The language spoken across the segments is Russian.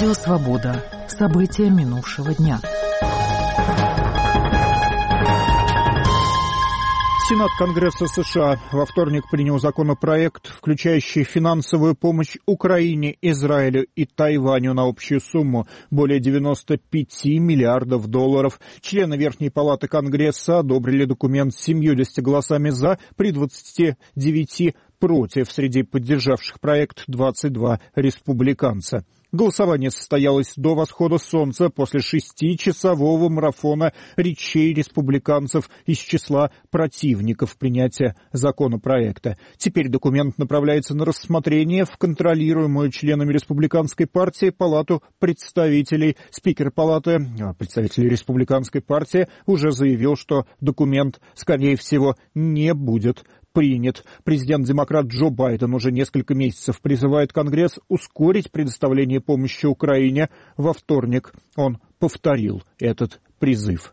Радио «Свобода». События минувшего дня. Сенат Конгресса США во вторник принял законопроект, включающий финансовую помощь Украине, Израилю и Тайваню на общую сумму более 95 миллиардов долларов. Члены Верхней Палаты Конгресса одобрили документ с 70 голосами «за» при 29 против. Среди поддержавших проект 22 республиканца. Голосование состоялось до восхода солнца после 6-часового марафона речей республиканцев из числа противников принятия законопроекта. Теперь документ направляется на рассмотрение в контролируемую членами республиканской партии Палату представителей. Спикер Палаты представителей республиканской партии уже заявил, что документ, скорее всего, не будет принят. Президент-демократ Джо Байден уже несколько месяцев призывает Конгресс ускорить предоставление помощи Украине. Во вторник он повторил этот призыв.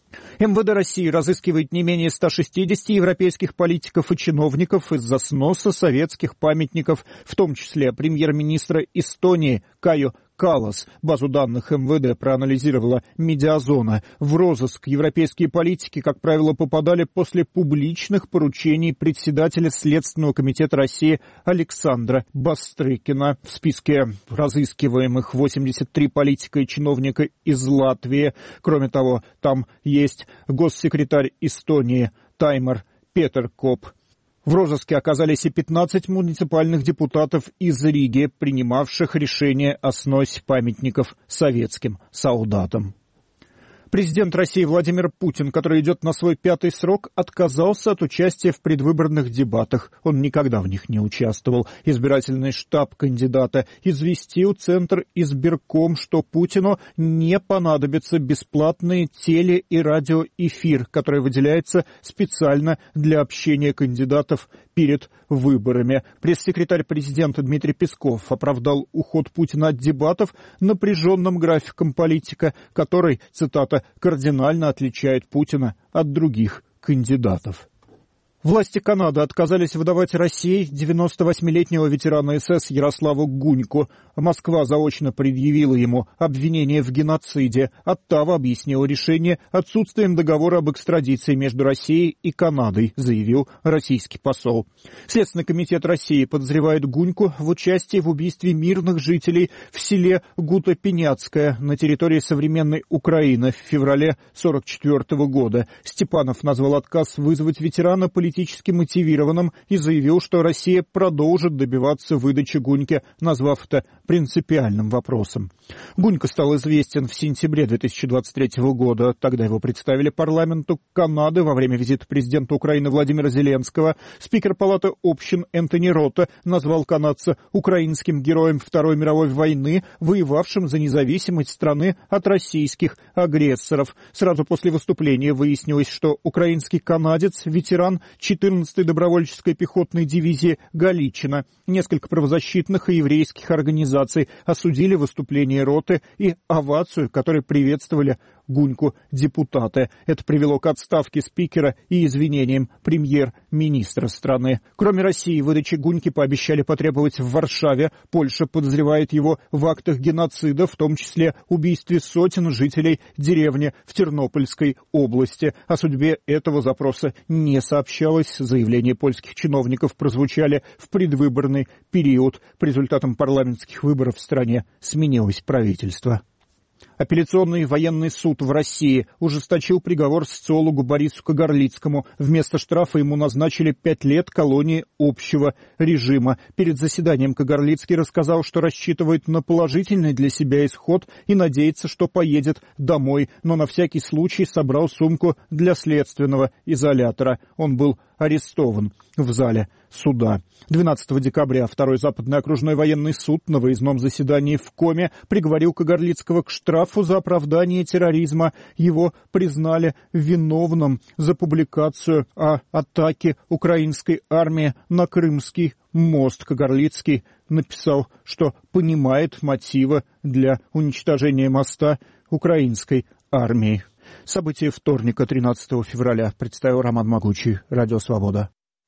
МВД России разыскивает не менее 160 европейских политиков и чиновников из-за сноса советских памятников, в том числе премьер-министра Эстонии Каю Каллас. Базу данных МВД проанализировала Медиазона. В розыск европейские политики, как правило, попадали после публичных поручений председателя Следственного комитета России Александра Бастрыкина. В списке разыскиваемых 83 политика и чиновника из Латвии. Кроме того, там есть госсекретарь Эстонии Таймер Петеркоп. В розыске оказались и 15 муниципальных депутатов из Риги, принимавших решение о сносе памятников советским солдатам. Президент России Владимир Путин, который идет на свой 5-й срок, отказался от участия в предвыборных дебатах. Он никогда в них не участвовал. Избирательный штаб кандидата известил Центр избирком, что Путину не понадобится бесплатный теле- и радиоэфир, который выделяется специально для общения кандидатов перед выборами. Пресс-секретарь президента Дмитрий Песков оправдал уход Путина от дебатов напряженным графиком политика, который, цитата, «кардинально отличает Путина от других кандидатов». Власти Канады отказались выдавать России 98-летнего ветерана СС Ярославу Гуньку. Москва заочно предъявила ему обвинение в геноциде. Оттава объяснила решение отсутствием договора об экстрадиции между Россией и Канадой, заявил российский посол. Следственный комитет России подозревает Гуньку в участии в убийстве мирных жителей в селе Гута-Пеняцкое на территории современной Украины в феврале 1944 года. Степанов назвал отказ вызвать ветерана политически мотивированным и заявил, что Россия продолжит добиваться выдачи Гуньки, назвав это принципиальным вопросом. Гунька стал известен в сентябре 2023 года. Тогда его представили парламенту Канады во время визита президента Украины Владимира Зеленского. Спикер Палаты общин Энтони Рота назвал канадца украинским героем Второй мировой войны, воевавшим за независимость страны от российских агрессоров. Сразу после выступления выяснилось, что украинский канадец – ветеран 14-й добровольческой пехотной дивизии Галичина. Несколько правозащитных и еврейских организаций осудили выступление Роты и овацию, которой приветствовали Гуньку депутаты. Это привело к отставке спикера и извинениям премьер-министра страны. Кроме России, выдачи Гуньки пообещали потребовать в Варшаве. Польша подозревает его в актах геноцида, в том числе убийстве сотен жителей деревни в Тернопольской области. О судьбе этого запроса не сообщалось. Заявления польских чиновников прозвучали в предвыборный период. По результатам парламентских выборов в стране сменилось правительство. Апелляционный военный суд в России ужесточил приговор социологу Борису Кагарлицкому. Вместо штрафа ему назначили 5 лет колонии общего режима. Перед заседанием Кагарлицкий рассказал, что рассчитывает на положительный для себя исход и надеется, что поедет домой, но на всякий случай собрал сумку для следственного изолятора. Он был арестован в зале суда. 12 декабря Второй Западный окружной военный суд на выездном заседании в Коме приговорил Кагарлицкого к штрафу за оправдание терроризма. Его признали виновным за публикацию о атаке украинской армии на Крымский мост. Кагарлицкий написал, что понимает мотивы для уничтожения моста украинской армии. События вторника, 13 февраля, представил Роман Могучий, Радио Свобода.